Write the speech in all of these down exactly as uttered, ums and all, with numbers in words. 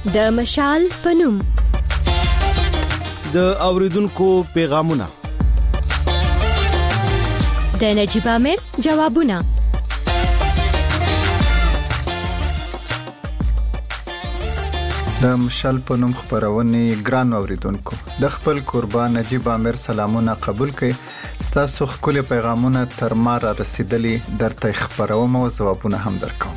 د مشال پنوم د اوریدونکو پیغامونه د نجيب امیر جوابونه د مشال پنوم خبرونه ګران اوریدونکو د خپل قربان نجيب امیر سلامونه قبول کړئ. ستاسو خپل پیغامونه تر ما را رسیدلي درته خبروم او جوابونه هم درکوم.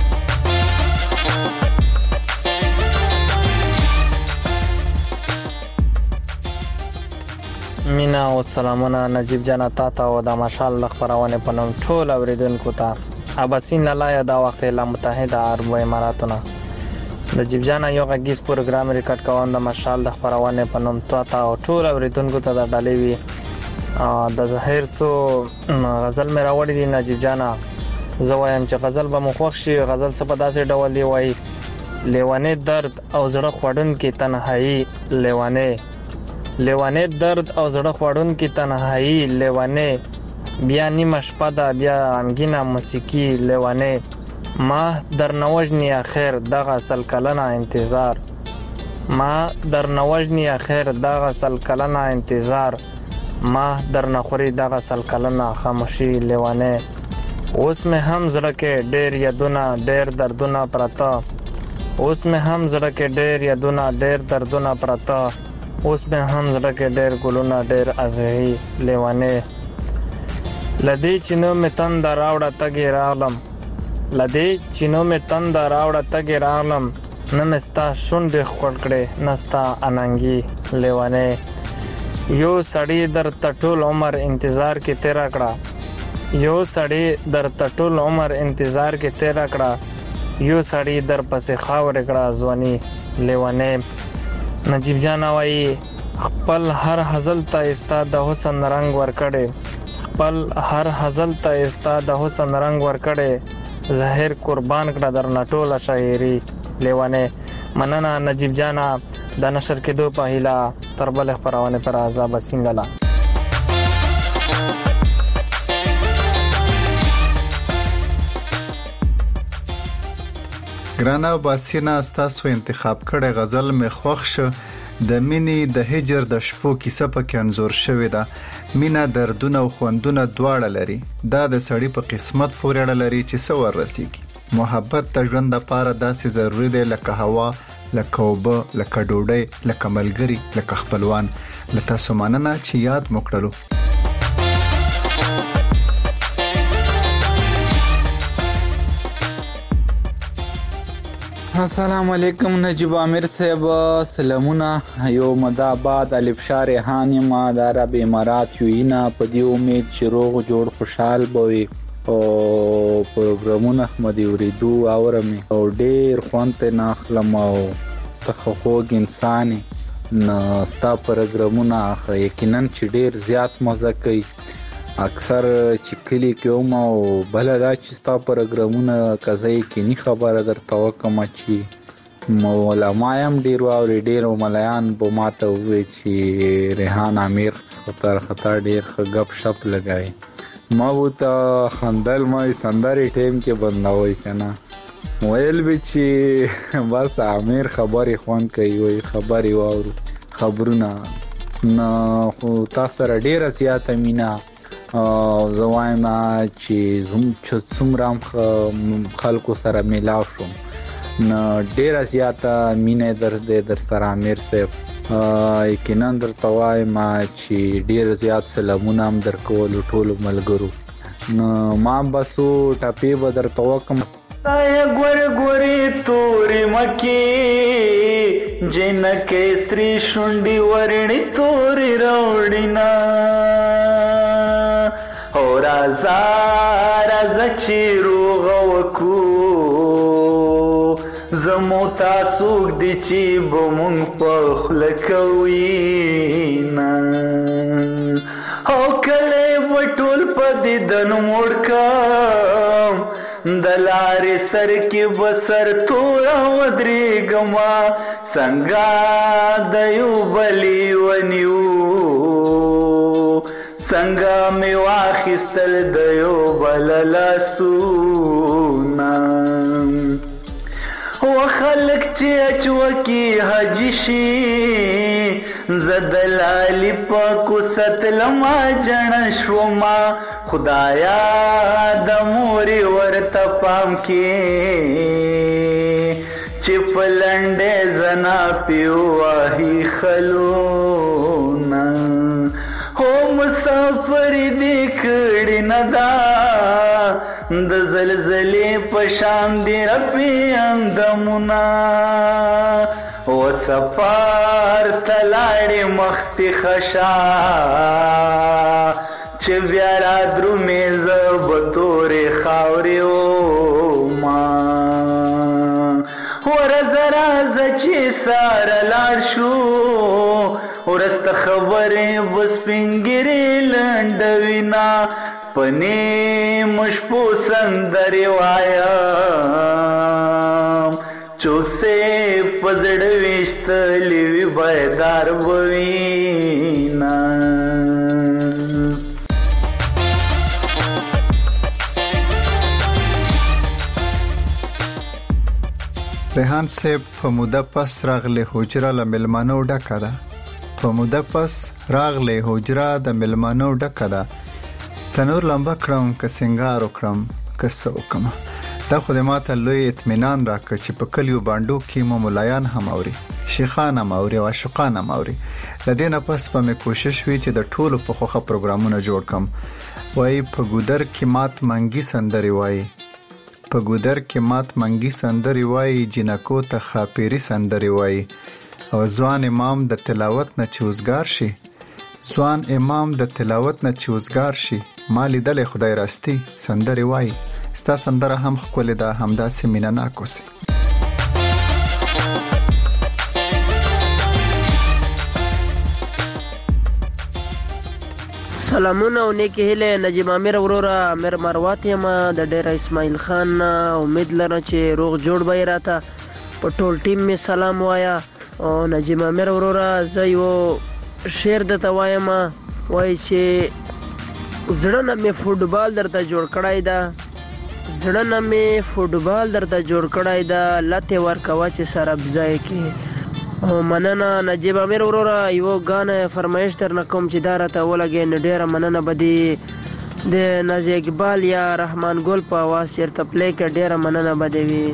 مینا او سلامونه نجيب جان تا ته او د مشال خبرونه پنوم ټول اوریدونکو ته اباسین لاله دا وخت له متحده عرب اماراتونه نجيب جان یو غږیز پروګرام ریکارډ کوم د مشال د خبرونه پنوم ته او ټول اوریدونکو ته د ډالې وی د زهیر سو غزل مې راوړی دی نجيب جان زوایم چې غزل به مخوښ شي. غزل څه په داسې ډول دی وای لیوانه درد او زړه خوړن کې تنهایی لیوانه لیوانه درد او زړه خوړن کې تنهایی لیوانه بیا نیمه شپه ده بیا انګینا موسیقي لیوانه ما در نوجنی اخر دغه سل کلنه انتظار ما در نوجنی اخر دغه سل کلنه انتظار ما در نخوري دغه سل کلنه خاموشي لیوانه اوس مې هم زړه کې ډېر یادونه ډېر دردونه پراته اوس مې هم زړه کې ډېر یادونه ډېر دردونه پراته اوس مې هم زړه کې ډېر ګلونه ډېر ازهي لیوانه لدی چینو مې تند راوړه تګي راغلم لدی چینو مې تند راوړه تګي راغلم نمستا شونډې خړ کړې نستا اننګي لیوانه یو سړی در ټول عمر انتظار کې تیرا کړه یو سړی در ټول عمر انتظار کې تیرا کړه یو سړی در پسې خاور کړه ځواني لیوانه نجيب جان وايي خپل هر حزل ته استاد د حسن رنگ ور کړي خپل هر حزل ته استاد د حسن رنگ ور کړي ظاهر قربان کړه در نټوله شاعري لیوانه مننه نجيب جان د نشر کېدو په هیله تر بل خبرونه پر عذاب سینګلا ګرانه باسینا تاسو انتخاب کړه غزل مې خوښ شو. د مینې د هجر د شپو کیسه پکې انځور شوې ده. مینا دردونه او خوندونه دواړه لري. دا د سړی په قسمت پورې اړه لري چې څو ورسیږي. محبت ته ژوند لپاره داسې ضروری دی لکه هوا لکه اوبه لکه ډوډۍ لکه ملګری لکه خپلوان. لکه سماننه چې یاد مکړلو السلام علیکم نجيب امیر صاحب سلامونه یو مداباد الف شار هانی ما د عرب امارات یو اینا په دی امید چې روغ جوړ خوشحال بوي او پروګرامونه مدي ورېدو اورمه او ډېر خوانته ناخلم او تخخوګ انسان نه ستا پروګرامونه یقینا چې ډېر زیات مزه کوي. اکثر چې کلی کې او او بل دا چې ستا پروګرامونه کزای کې نه خبره درته وکم چې مولامایم ډیر او ډیر ملایان به ماته وې چې ریحان امیر خطر خطر ډیر غب شپ لګای ما وته خندل ما سندري ټیم کې بندوي کنه ویل به چې بس امیر خبري خوان کوي وي خبري واورو خبرونه نو تاسو سره ډیر زیاته مینا زوایم چې زم چې څومره خلکو سره میلاو شوم نو ډیر زیاته مینه در دې در سره امیر صاحب یقینا درته وایم چې ډیر زیات سلامونه هم درکول ټول ملګرو نو ما بسو ټپی به درته وکم تای ګور ګوري توري مکی جنکه ستري شونډي ورني توري راوړینا اور ازار از چیرو غوکو زمو تاسوک دی چی بمونگ پخل کوینا او کلی بطول پا دیدن موڑکم دلاری سر کی بسر تورا ودریگما سنگا دیو بلی ونیو څنګه می واخستل د یو بل لاسونه و خلک چې اچوکی حج شي زدلالی پاکو ستلما جن شوما خدایا د موري ورته پام کې چې پلنډه زنا پیوهی خلونا هو مسافر دی کړي ندا د زلزلې پشان دی رپی اندمنا و سفار تلاړې مختی خشا چې بیا را درومې زه به تورې خاورې وما ورځه راځه چې ساره لاړ شو ورسته خبرې به سپینګیرې لنډوینا په نیمو شپو سندرې وایم چوکسې په زړه ویشتلې وي بیدار به وینا. ریحان صاحب په موده پس راغله حجره له ملمانو ډکه ده په موده پس راغله حجره د ملمانو ډکه ده تنور لمبه کړم که سنگار وکړم که څه وکړم دا خو د ماته لوی اطمینان راکړ چې په کلیو باندو کې مو ملایان هم اوري شیخان هم اوري او عاشقان هم اوري لدې نه پس په مې کوشش وی چې د ټولو په خوخه پروګرامونه جوړ کم وای په ګودر کې مات منګي سندري وای په ګودر کې مات منګي سندري وای جنکو ته خاپيري سندري وای او ځوان امام د تلاوت نه چوزګار شي ځوان امام د تلاوت نه چوزګار شي مالی دل خدای راستی سندري وای ستا سندره هم خپل ده همدا سیمینه ناکوسي. سلامونه او نیکی هیله نجیب امیر وروره امیر مروات یم د ډیر اسماعیل خان امید لرم چې روغ جوړ به راته په ټول ټیم می سلام وایا او نجیب امیر وروره زه یو شعر درته وایم وای چې زړه نه مې فوټبال درته جوړ کړی ده زړه نه مې فوټبال درته جوړ کړی ده لته ورکوه چې سره بځای کې او مننه نجیب امیر وروره یو غانه فرمایش درنه کوم چې دا راته ولګي نو ډیره مننه بدی د نازي اقبال یا رحمان ګل په आवाज چیرته پلی کې ډیره مننه بدی وی.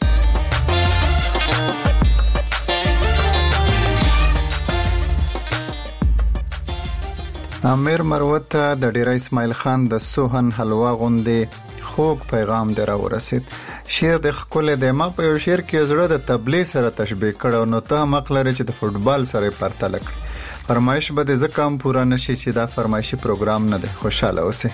امیر مروت د ډیر اسماعیل خان د سوهن حلوا غوندې خوږ پیغام دی را ورسید شعر د خپل د ما په یو شعر کې زړه د تبلیغ سره تشبیه کړو نو ته مقلره چې د فوټبال سره پرتله کړ فرمایش به د زکام پورا نشي چې دا فرمایشي پروګرام نه دی خوشاله اوسه.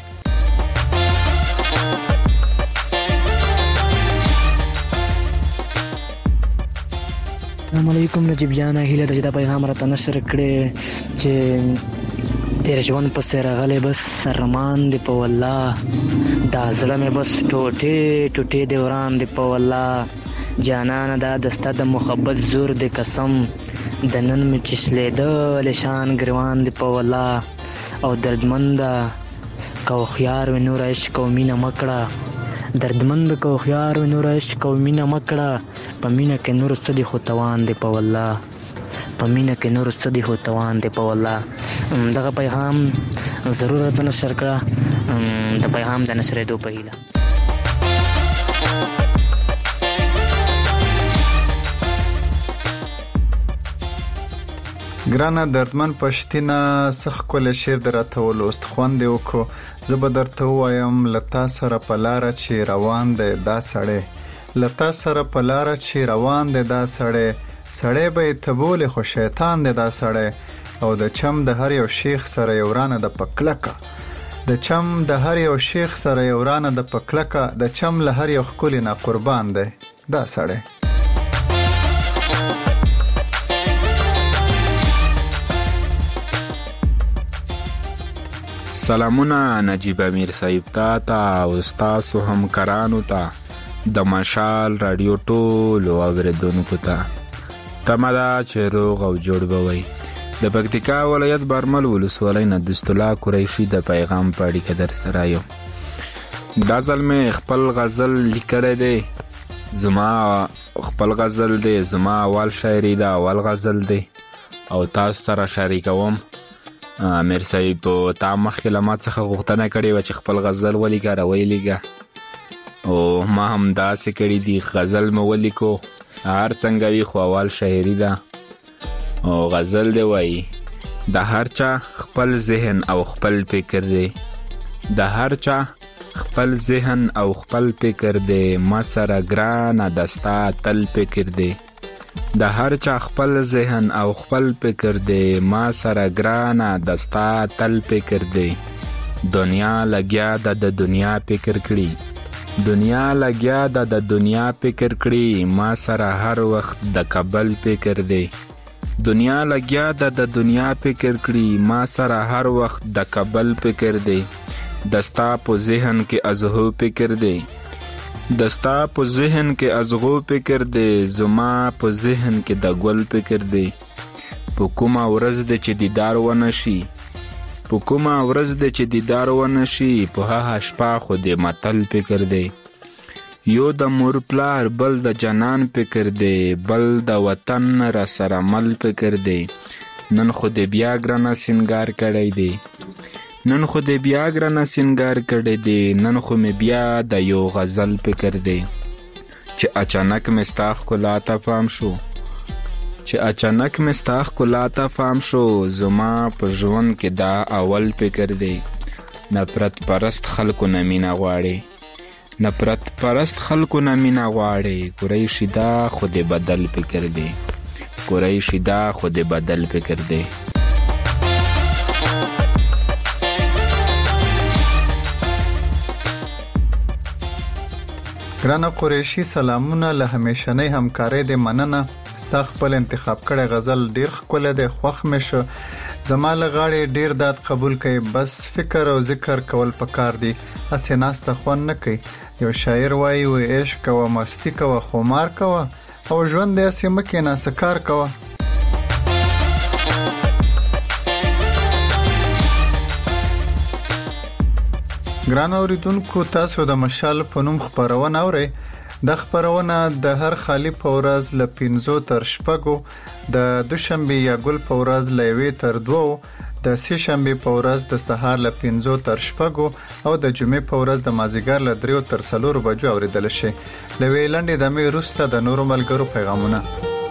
السلام علیکم نجیب جان هیله د دې پیغام راته نشر کړي چې تیر ژوند په سره غلې بس سرمان دی په والله دا زړه مې بس ټوټه ټوټه دی وران دی په والله جانان دا دسته د محبت زور دی قسم د نن مې چشلې د لشان ګروان دی په والله او دردمند کو خيار و نور عشق او مینا مکړه دردمند کو خيار و نور عشق او مینا مکړه په مینا کې نور صدې خو توان دی په والله په مینا کې نور صدې هو توان دی په والله دغه پیغام ضرورت نشر کړه د پیغام د نشرېدو په هیله. ګرانه دردمن پښتینه سخ کول شعر درته ولوست خوند وکړو زه به درته وایم لتا سره په لار چې روان دی دا سړی لتا سره په لار چې روان دی دا سړی سړی به تبول خو شیطان دی دا سړی او د چم د هر یو شیخ سره یو رانه د پکلکه د چم د هر یو شیخ سره یو رانه د پکلکه د چم له هر یو خکلی نه قربان دی دا سړی. سلامونه نجیب امیر صاحب تا تا او تاسو همکارانو ته د مشال رادیو ټولو اوریدونکو ته تمدا چې روغ او جوړ بوي. د پکتیکا ولایت برمل ولسوالۍ نه دست الله قریشي د پیغام پاړی کې در سره یو دا ځل مې خپل غزل لیکل دی زما خپل غزل دی، زما اول شاعري ده، اول غزل دی او تاسو سره شریکوم. امیر صاحب تا مخکې له ما څخه غوښتنه کړې وه چې خپل غزل ولیکه، راویلیږه، او ما هم داسې کړي دي، غزل مې ولیکو. هر څنګه وي خو اول شاعري ده او غزل دی وایي: د هر چا خپل ذهن او خپل فکر دی، د هر چا خپل ذهن او خپل فکر دی، ما سره ګرانه دستا تل فکر دی. د هر چا خپل ذهن او خپل فکر دی، ما سره ګرانه دستا تل فکر دی. دنیا لګیا د د دنیا فکر کړي، دنیا لګیا د د دنیا فکر کړي، ما سره هر وخت د کابل فکر دی. دنیا لګیا د د دنیا فکر کړي، ما سره هر وخت د کابل فکر دی. دستا په ذهن کې ازغو فکر دی، دستا په ذهن کې ازغو فکر دی، زما په ذهن کې د ګل فکر دی. په کومه ورځ دی چې دیدار ونه شي، په کومه ورځ دی چې دیدار ونه شي، په هغه شپه خو د متل فکر دی. یو د مور پلار بل د جنان فکر دی، بل د وطن را سره مل فکر دی. نن خو د بیا ګرانه سینګار کړی دی، نن خو د بیا ګرانه سینګار کړی دی، نن خو مې بیا د یو غزل فکر دی. چې اچانک مې ستا ښکلا ته پام شو، چې اچانک مې ستا ښکلا ته پام شو، زما په ژوند کې دا اول فکر دی. نفرت پرست خلکو نه مینه غواړي، نفرت پرست خلکو نه مینه غواړي، قریشي دا خو د بدل فکر دی، قریشي دا خو د بدل فکر دی. ګرانه قریشي سلامونه، له همیشنۍ همکارۍ د مننه. ستا خپل انتخاب کړی غزل ډیر ښکلی دی، خوښ مې شو. زما له غاړې ډیر داد قبول کوي، بس فکر او ذکر کول پکار دي، هسې ناسته خوند نه کوي. یو شاعر وایي و عشق کوه، مستی کوه، خمار کوه، او ژوند دې هسې مه کښېنه، څه کار کوه. ګران اوریدونکو، تاسو د مشال په نوم خپرونه اورئ. د خپرونه د هر خالی په ورځ له پنځو تر شپږو، د دوشنبه یا ګل په ورځ له یوې تر دوو، د سه شنبه په ورځ د سهار له پنځو تر شپږو، او د جمعې په ورځ د مازیګر له دریو تر څلورو بجو اوریدل شي. له ویلندې د مې وروسته د نورو ملګرو پیغامونه.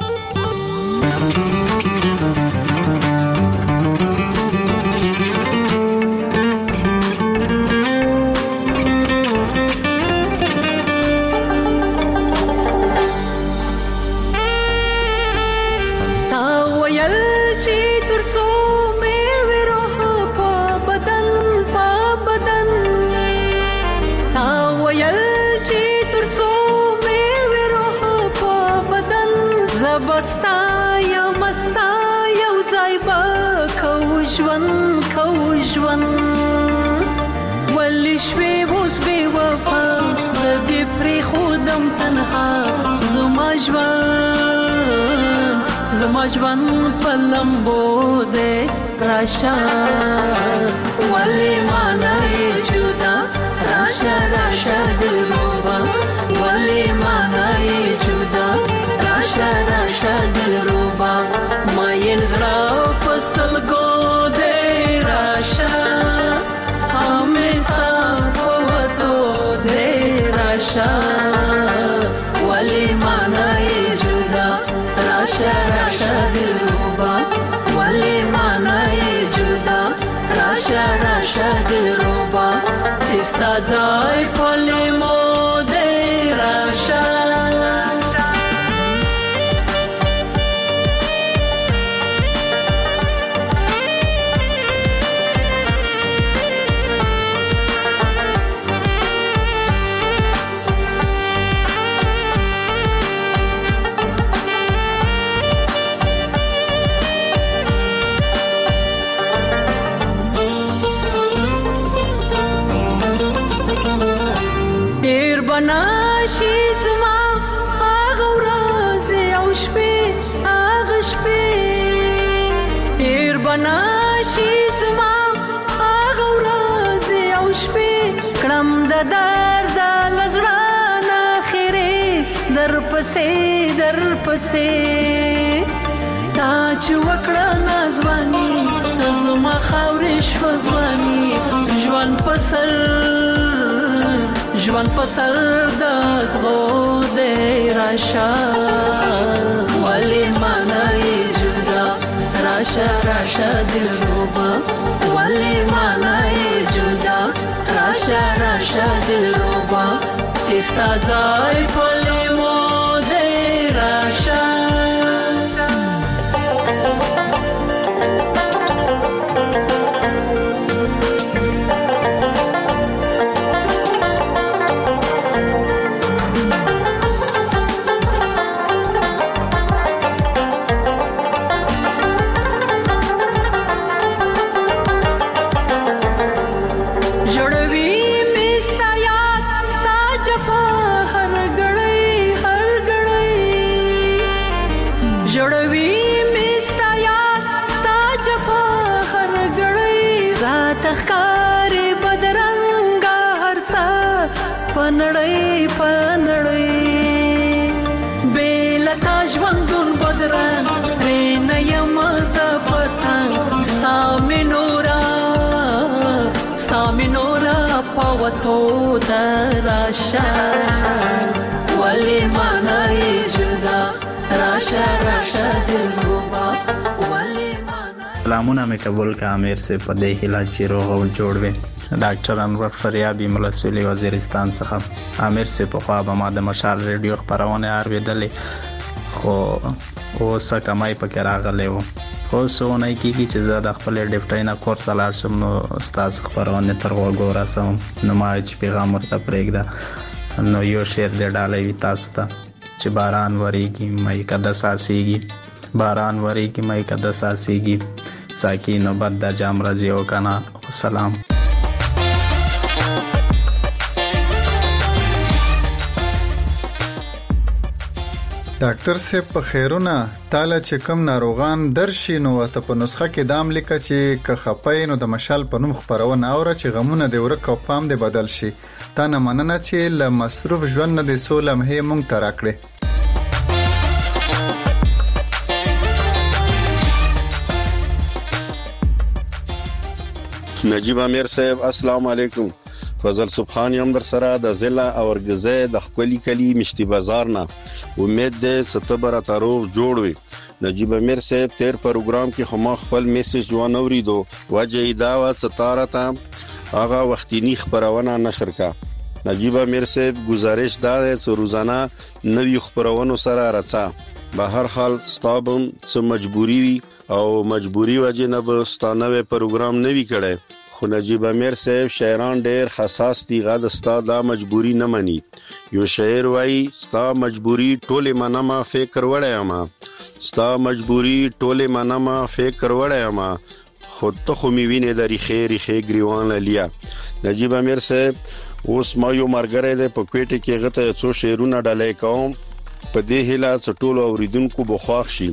زما ژوند په لمبو دی راشه، ولې مانا یې جدا، راشه راشه دلربا، ولې مانا یې جدا، راشه راشه دلربا. ماین زړه په سلګو دی راشه، همیشه په وتو دی راشه، ولې مانا یې جدا، راشه راشه دلربا، ولې مانا یې جدا، راشه راشه دلربا. چې ستا ځای په لیمو دی راشه. ناشي زما هغه ورځې او شپې، هغه شپې هیر بناشي زما هغه ورځې او شپې، کړم د درد له زړه نه خیرې، در پسې در پسې تا چې وکړه نازواني زما خاورې شوه ځواني ژوند په سر ژوند په سر د زغو دی راشه ولې مانا یې جدا راشه راشه دلربا ولې مانا یې جدا راشه راشه دلربا چې ستا ځای په لیمو دی راشه پنړې پنړې بیلتا ژوندون بدران رینه یم زپتان سامنورا سامنورا پوتو دراشا ولی مانای جدا راشا راشا دلربا ولی مانای سلامونه مې قبول کا امیر سے پدې هلا چې روغ او جوړ وي ډاکټر انور فریابی ملسولی وزیرستان څخه امیر سے په خوا به ما د مشال ریډیو خبرونه اورېدلې خو اوس کمای پکې راغلی و خو سونه کیږي چې زه د خپل ډیپټای نه کور ته لاړ شم نو استاد خبرونه تر وګورم راسم نو ما چې پیغام ورته پرېږده نو یو شعر د ډالۍ وی تاسو ته چې باران وریږي مې کده ساسيږي باران وریږي مې کده ساسيږي ساکي نوبت د جام راځي او کنه سلام ډاکټر صاحب په خیرونه تاله چې کم ناروغان درشي نو ته په نسخه کې دام لیکه چې که خپای نو د مشال په نوم خبرونه اوره چې غمونه د ورک او پام د بدل شي تا نه مننه چې ل مصروف ژوند نه د سول مه مونږ ترا کړې نجیب امیر صاحب السلام علیکم فضل سبحان یم در سره د ضلع اورګزه د خپلی کلی مشتي بازار نه امید ده ستبر تعارف جوړ وي نجیب امیر صاحب تیر پروګرام کې خما خپل میسج وانوري دو وجه دا و ستارتا هغه وختینی خبرونه نشر کا نجیب امیر صاحب گزارش دا چې روزانه نوی خبرونه سره راځه به هر حال ستابم څه مجبوری او مجبوری وجه نه به ستانه پروګرام نوی کړي خو نجیب امیر صاحب شاعران ډېر حساس دي غا د استاد دا مجبوری نه مني یو شاعر وایي ستا مجبوری ټوله منما فکر وړه ما ستا مجبوری ټوله منما فکر وړه ما خود ته خو می ویني د ریخي ریخي گریوان لیا نجیب امیر صاحب اوس ما یو مرګره د پکوټه کې غته څو شعرونه ډالې کوم په دې هلا څټول اوریدونکو بخواخ شي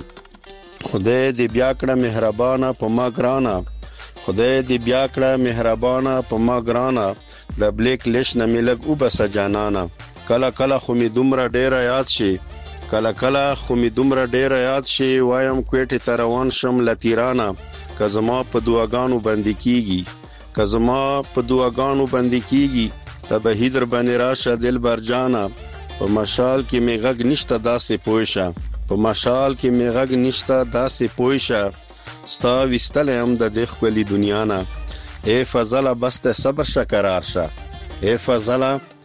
خدای دې بیا کړه مهربانه په ما ګرانا خدای دې بیا کړه مهربانه په ما ګرانا د بلیک لیش نه ملګ او بس جانانا کلا کلا خو می دومره ډیر یاد شي کلا کلا خو می دومره ډیر یاد شي وایم کوټه تروان شم لتیرانا کزما په دعاګانو باندې کیږي کزما په دعاګانو باندې کیږي تبه هیدر باندې راشه دل برجانا په مشال کې میغږ نشته داسې پوښه په مشال کې میغږ نشته داسې پوښه ستا وستل هم د دې خپلې دنیا نه اے فضل بس ته صبر شکرار شه اے فضل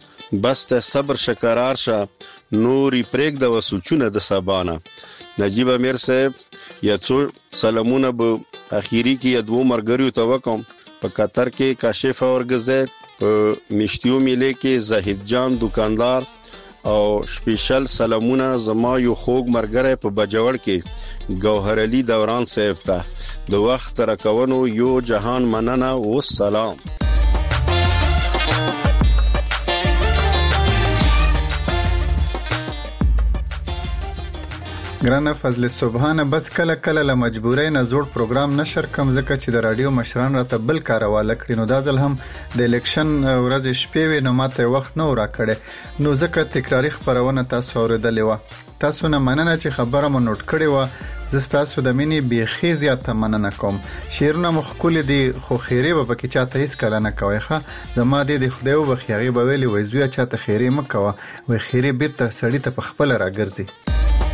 بس ته صبر شکرار شه نوري پرېګ د وسوچونه د سبانه نجیب امیر صاحب یا څو سلامونه به اخیری کې ادو مرګریو توکم په قطر کې کاشف اورګزه په مشتیو میله کې زاهد جان دکاندار او سپیشل سلامونه زما یو خوګ مرګره په بجوړ کې گوهر علي دوران صاحب ته د وخت راکونو یو جهان مننه او سلام ګرانه فضل سبحانه بس کله کله له مجبورۍ نه زوړ پروګرام نشر کم ځکه چې د رادیو مشران راته بل کار واله کړی نو دا ځل هم د الیکشن ورځ شپې وې نو ماته وخت نه راکړې نو ځکه تکراری خبرونه تاسو اوریدلې و تاسو نه مننه چې خبره مو نوٹ کړې و زه تاسو د مینې بیخي زیاته مننه کوم شیرونه مخکول دي خو خیره به پکې چاته هیڅ کله نه کوي ښه زما دې د خدای وبخیغي به ویلي وای زویا چاته خیره مکوه وای خیره بیرته سړی ته په خپل راګرځي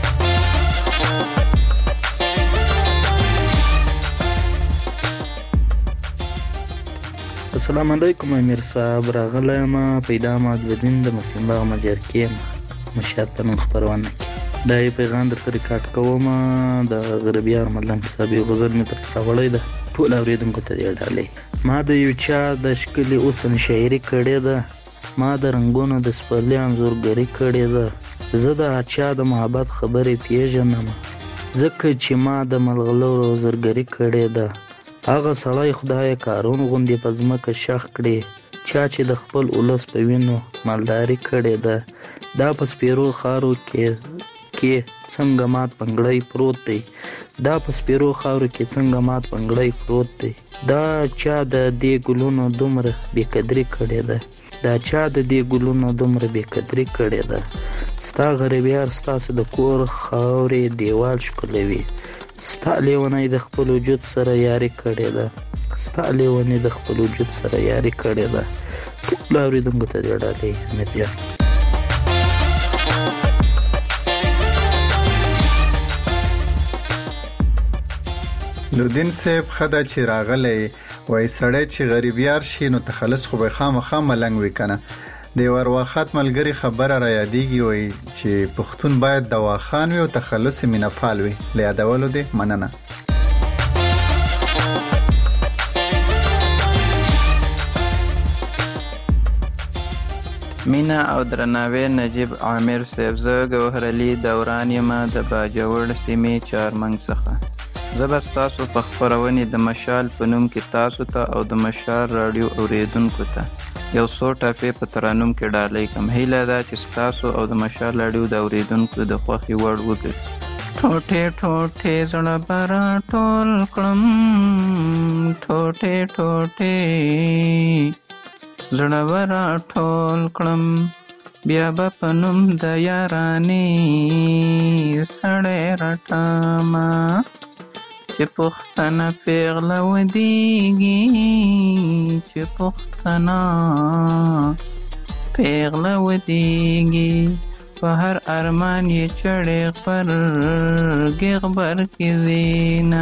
السلام علیکم امیر صاحب راغلی ما پیدا مادودین د مسلم باغ مجرکې مشهد په نوم خبرونه کې دا یې پیغام درته ریکارډ کوم د غربیار مدلن صاحب غزل مې ترته وړی ده ټول اوریدونکو ته یې ډالۍ ما د یو چا د شکلي اوسن شاعري کړې ده ما د رنگونو د سپرلي انځورګري کړې ده زه د چا د محبت خبرې پیژنم ځکه چې ما د ملغلرو زرګري کړې ده هغه سړی خدای کارون غوندې په ځمکه شخ کړي چا چې د خپل اولس په وینو مالداري کړې ده دا په سپیرو خارو کې کې څنګه مات پنګړی پروت دی دا په سپیرو خارو کې څنګه مات پنګړی پروت دی دا چا د دې ګلونو دومره بې قدري کړې ده دا چا د دې ګلونو دومره بې قدري کړې ده ستا غریبیار ستاسو د کور خاورې دیوال ښکلوي ستا لیونی د خپل وجود سره یاري کړې ده ستا لیونی د خپل وجود سره یاري کړې ده ټول اوریدونکو ته دې ډالۍ امید جان لودین صاحب خدا چې راغلی وای سړی چې غریبیار شي نو تخلص خو به خامخا ملنګ وي کنه د ورواخات ملګری خبره را یادېږي وای چې پښتون باید دواخان وي او تخلص مینفال وي لیادولو دې مننه مینا او درناوی نجیب عامر صاحب زه ګوهر علي دوران یم د باجوړ سیمې چارمنګ څخه زه به ستاسو په خپرونې د مشال په نوم کې تاسو ته او د مشال راډیو اوریدونکو ته یو څو ټاپې په ترانوم کې ډالۍ کوم هیله ده چې ستاسو او د مشال راډیو د اوریدونکو د خوښې وړ وګرځي ټوټې ټوټې زړه به راټول کړم ټوټې ټوټې زړه به راټول کړم بیا به په نوم د یارانې سړی رټمه چې پښتنه پیغله ودیږي چې پښتنه پیغله ودیږي په هر ارمان یې چړې غبرګې غبر کې زینا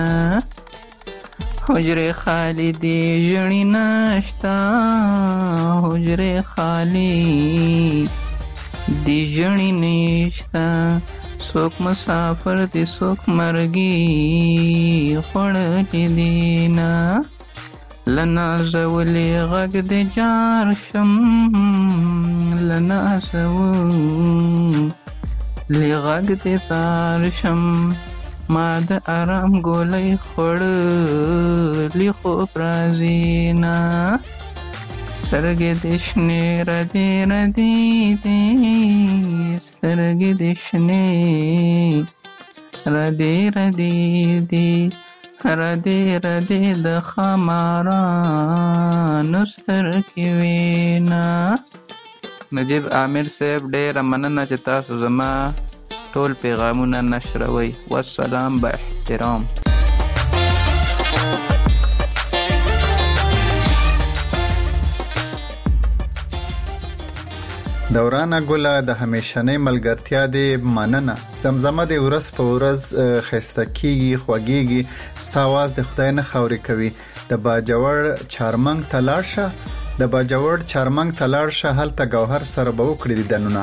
حجرې خالی دی ژړې نشته حجرې خالی دی ژړې نشته څوک مسافر دی څوک مرګي خوړلې دینه له نازولې غږ د جار شم له نازولې غږ د تار شم ما د آرام ګولۍ خوړلې خوب راځينه سترګې د شنې ردې ردې دي سترګې د شنې ردې ردې دي ردې ردې د خمارانو سترګې وینا نجیب عامر صاحب ډېره مننه چې تاسو زما ټول پیغامونه نشروي والسلام با احترام دورانه ګله د همیشنۍ ملګرتیا دې مننه زمزمه دې ورځ په ورځ خسته کیږي خوږیږي ستا आवाज د خدای نه خوري کوي د باجوړ چارمنګ تلاشه د باجوړ چارمنګ تلاشه هلته گوهر سره به وکړي دنونه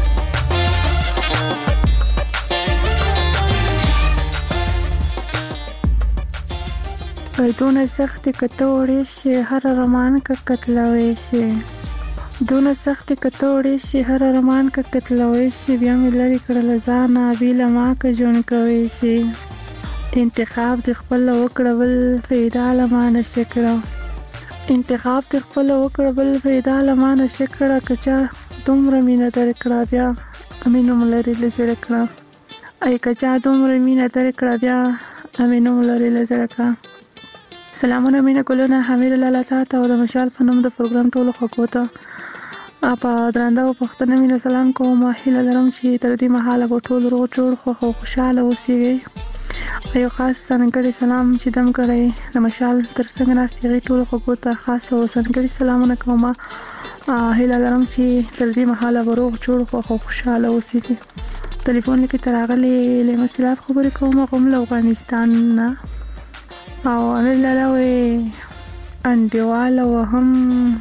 دونه سخت کته وړې شي هر رمان کا قتلوي شي دونه سخت کته وړې شي هر رمان کا قتلوي شي بیا مې لري کړل ځانا بیل ما کا جون کوي شي انتخاب د خپل وکړول فیدا لمانه شکړه انتخاب د خپل وکړول فیدا لمانه شکړه کچا دومره مینه درکړه بیا امینو ملري لزړ کړه ای کچا دومره مینه تر کړه بیا امې نوم لري لزړه. سلامونه مینه ګلونه حمید لاله تا ته او د مشال په نوم د پروګرام ټولو خلکو ته په درنده او پښتنه مینه سلام کوم. هیله لرم چې تر دې مهاله به ټول روغ جوړ خو او خوشاله اوسئ. یو خاص ځانګړی سلام چې دم کړی د مشال تر څنګ ناست هغې ټولو خلکو ته خاص او ځانګړي سلامونه کوم. هیله لرم چې تر دې مهاله به روغ جوړ خو او خوشاله اوسئ. ټلیفون کې تر راغلې له مسلات خبرې کوم کوم له افغانستان نه او امیر لاله انډیواله وهم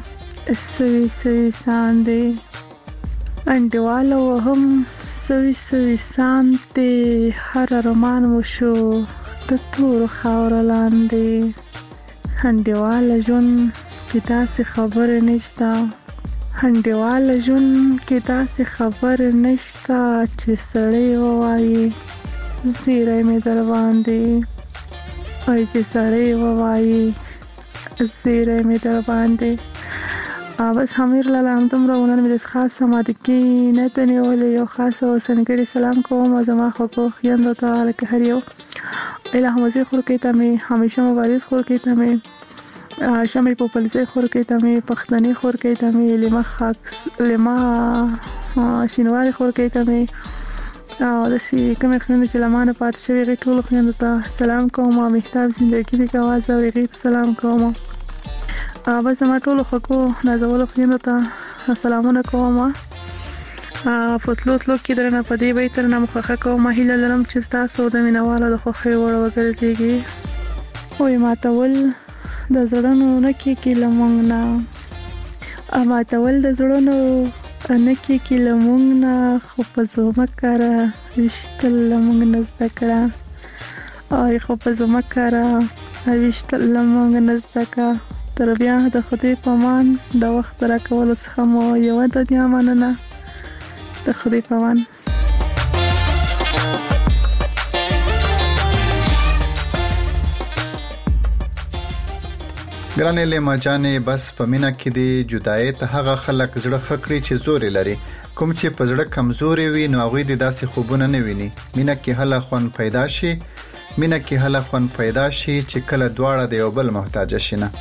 سوي سوي ساندې انډیواله وهم سوي سوي ساندې هر ارمان وشو د تور خاوره لاندې. انډیواله ژوند کې داسې خبرې نشته انډیواله ژوند کې داسې خبرې نشته چې سړی ووایي زیری مې در باندې وای چې سړی ووایي زیری مې در باندې. بس حمیر لاله همدومره ونن مې د خاص سمادګي نه ته نیولې یو خاص او سنګړي سلام کوم زما خوږو خویندو ته لکه هر یو الهه مزي خورکې ته مې همیشه مبارز خورکې ته مې شمې په پلسې خورکې ته مې پښتني خورکې ته مې لما خاکس لما شینواري خورکې ته مې او داسې کومې خویندې چې لمانه پاتې شوي هغې ټولو خویندو ته سلام کوم. مهتاب زندګي د کواز او هغې ته سلام کوم. بس زما ټولو خوږو نازولو خویندو ته سلامونه کوم. په تلو تلو کې درنه په دې بیت درنه مخخه کوم. هیله لرم چې ستاسو د مینوالو د خوښۍ وړ وګرځېږي. وایي ماتول د زړونو نه کېږي له موږ نه ماتول د زړونو نه کېږي له موږ نه خو په زومکه را ویشتل له موږ نه زده کړه آی خو په زومکه را ویشتل له موږ نه زده کړه. تر بیا د خدای په امان د وخت راکولو څخه مو یوه دنیا مننه. د خدای په امان. ګرانې لیما جانې بس په مینا کې دی جدای ته هغه خلک زړه فکرې چې زور لري کوم چې په زړه کمزوري وي نو هغه د داسې خوبونه نه ویني. مینا کې هله خون پیدا شي مینا کې هله خون پیدا شي چې کله دواړه د یو بل محتاج شي نه.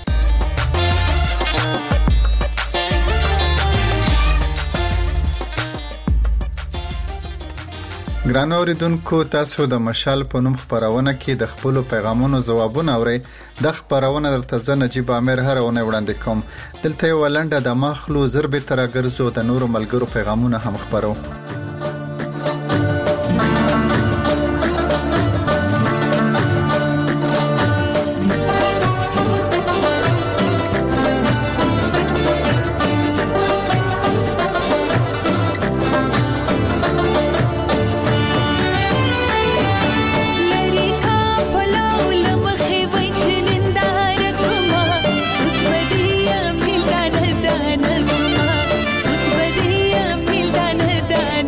ګران اوریدونکو تاسو د مشال په نوم خبرونه کې د خپل پیغامونو ځوابونه اورئ. د خبرونه درته زه نجیب امیر هر ونه وړاندې کوم. دلته یو لنډه د مخلو ضرب تر ګرځو د نورو ملګرو پیغامونه هم خبرو. Dana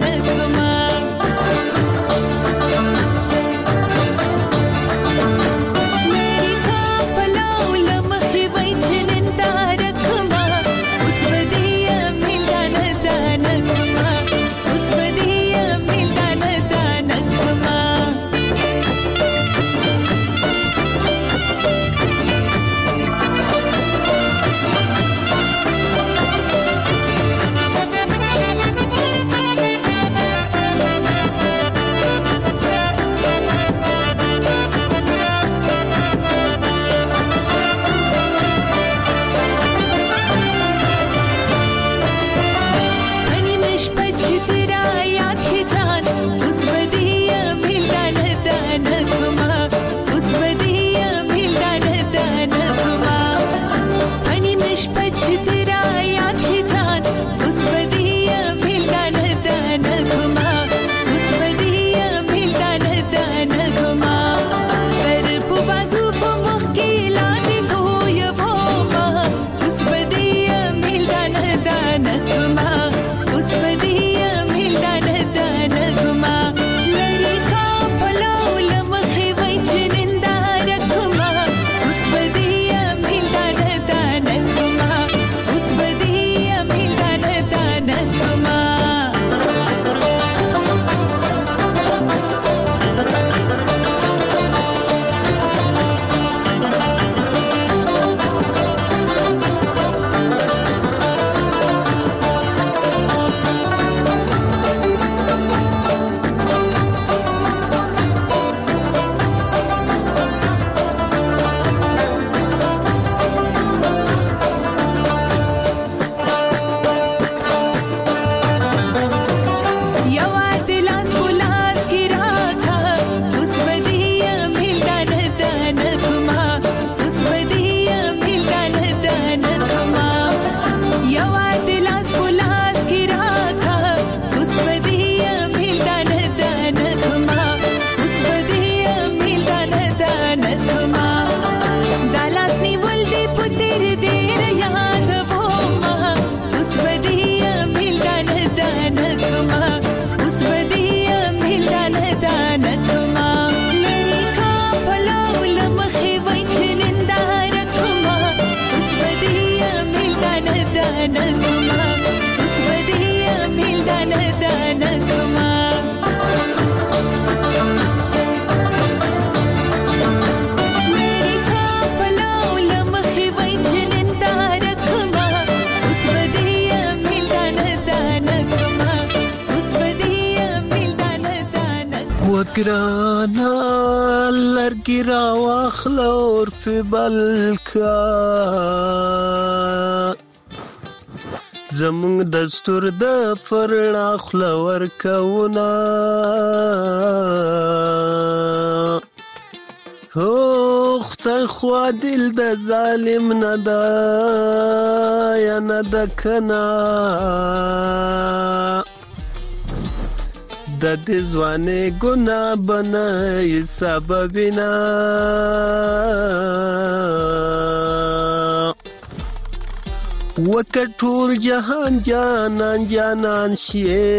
ګرانا لرګي راواخله اور په بل کا زمونږ دستور د پرنا خوله ورکوونه هو خدای خوا دل د ظالم نه ده یا نه ده کنه د دې ځوانې ګناه بنای سببینا وکه ټول جهان جانان جانان شي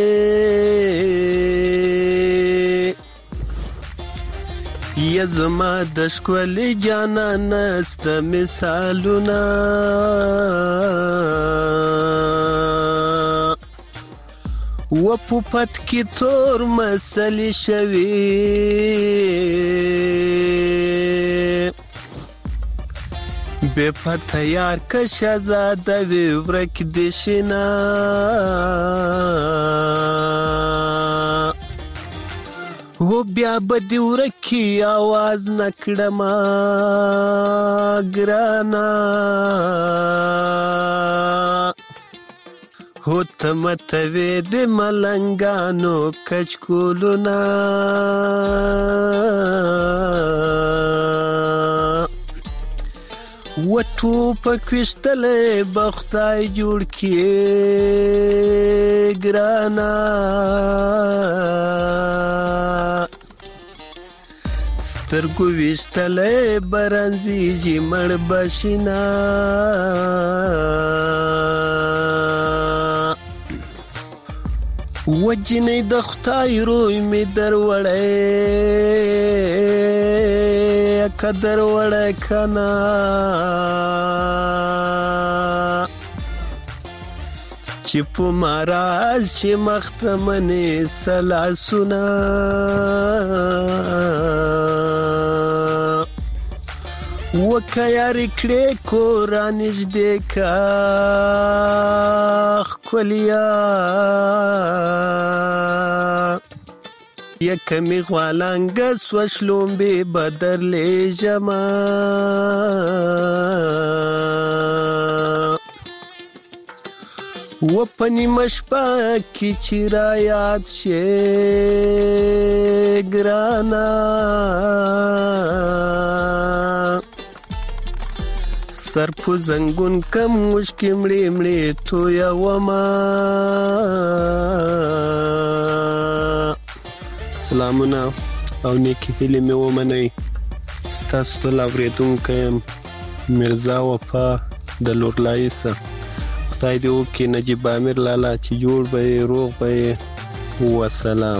یا زما د ښکلي جانان سته مثالونه و په پت کې تور مسلې شوي بے پته یار که شهزاده وي ورک دې شنه و بیا به دې ورکي آواز نه کړمه ګرانه هو ته متوې د ملنګانو کچکولونه و ټوپک ویشتلی به خدای جوړ کړي ګرانه سترګو ویشتلی به رنځېږي مړ به شینه و جنۍ د خدای روی مې دروړی که دروړی که نه چې په مراز چې مخته منې سلاسونه وکه یارې کړې کورا نږدې که ښکلیا یکه مې غوالانګه سوه شلومبې به درلیږمه و په نیمه شپه کې چې رایاد شې ګرانه سر په زنګون کم مشکې مړې مړې تویومه سلامونه او نیکې هیلې مې ومنئ ستاسو تل اورېدونکی یم میرزا وفا د لورلایي څخه خدای دې وکړي نجیب امیر لالا چې جوړ به یې روغ به یې وسلام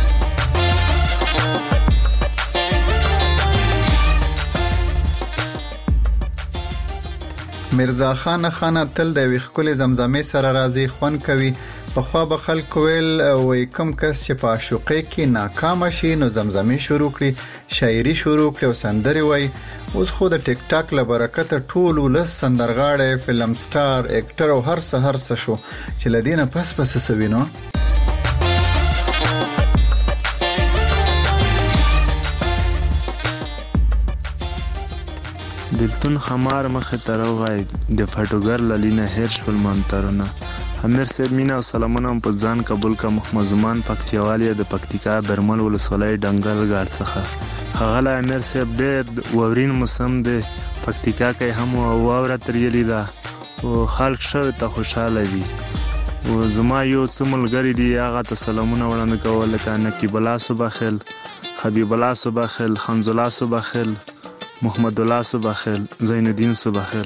میرزا خان خانه تل د یوې ښکلې زمزمې سره راځي خوند کوي پخوا به خلکو ویل وایي کوم کس چې په عاشقۍ کې ناکامه شي نو زمزمې شروع کړي شاعري شروع کړي او سندرې وایي اوس خو د ټیک ټاک له برکته ټول ولس سندرغاړی فلم سټار اکټر او هر څه هر څه شو چې له دې نه پس پس څه وینو بلتون خمار مخې ته راوغی د فټوګر له لینه هېر شول منترونه امیر صاحب مینه او سلامونه په ځان قبول کا محمد زمان پکتیوال د پکتیکا برمل ولسوالۍ ډنګل ګار څخه هغه له امیر صاحب ډېر واورین موسم دی پکتیکا کې هم واوره تریلې ده او خلک شوی ته خوشحاله وي او زما یو څه ملګري دي هغه ته سلامونه وړاندې کول لکه نقیب الله صباخیل حبیب الله صباخیل خنز الله صباخیل محمد الله صباخیل زین الدین صباخیل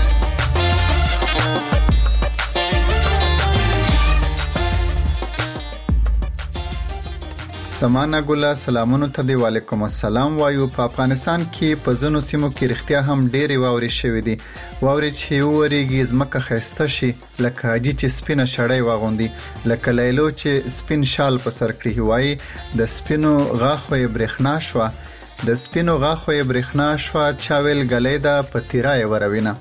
سمانه ګله سلامونو ته دی وعلیکم السلام وایو په افغانستان کې په ځینو سیمو کې رښتیا هم ډېرې واورې شوې دي واورې چې وورېږي ځمکه ښایسته شي لکه حاجي چې سپینه شړۍ واغوندي لکه لیلو چې سپین شال په سر کړي وایي د سپینو غاښو یې برېښنا شوه د سپینو غاښو یې برېښنا شوه چا ویل ګلۍ ده په تیرا یې وروینه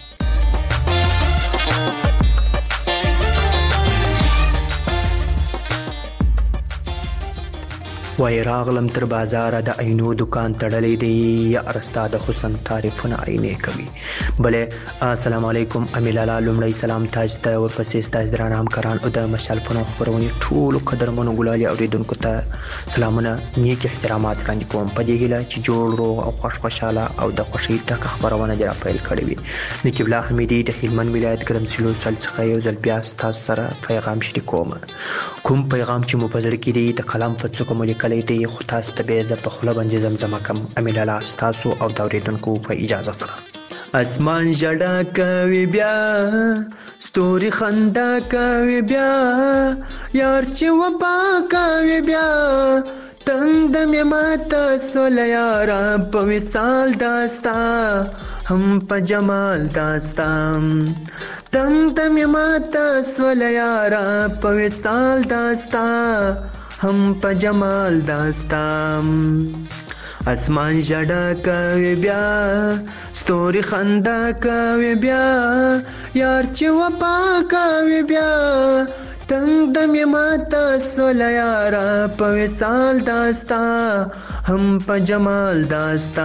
وای راغلم تر بازار د عینو دکان تړلې دی یا رستا د حسن تعریفونه عینې کوي. بلې السلام علیکم امیلالا لومړی سلام تاج ته ورپسې ستاسو درانه همکاران او د مشال فنو خبرونې ټولو قدرمنو ګلالي اوریدونکو ته سلامونه نیک احترامات وړاندې کوم په دې هیله چې جوړ روغ او خوش خوشاله او د خوشۍ ټکه خبرونه جرا پیل کړې وي. نجیب الله حمیدي د هلمند ولایت ګرمسلو سل څخه یو ځل بیا ستاسو سره پیغام شریکوم. کوم پیغام چې مو په زړه کې دی د قلم په څوکو مو لیکلی دی خو تاسو ته به زه په خوله باندې زمزمه کوم. امیلالا ستاسو او د اوریدونکو په اجازه سره. اسمان جړه کوي بیا ستوري خندا کوي بیا یار چې وبا کوي بیا تند مې ماته سول یارا په مثال داستا هم په جمال داستا تند مې ماته سول یارا په مثال داستا هم په جمال داستا. اسمان جړه کوي بیا ستوري خندا کوي بیا یار چې وپا کوي بیا تنگ د مې ماته سول یارا په وصال داستا هم په جمال داستا.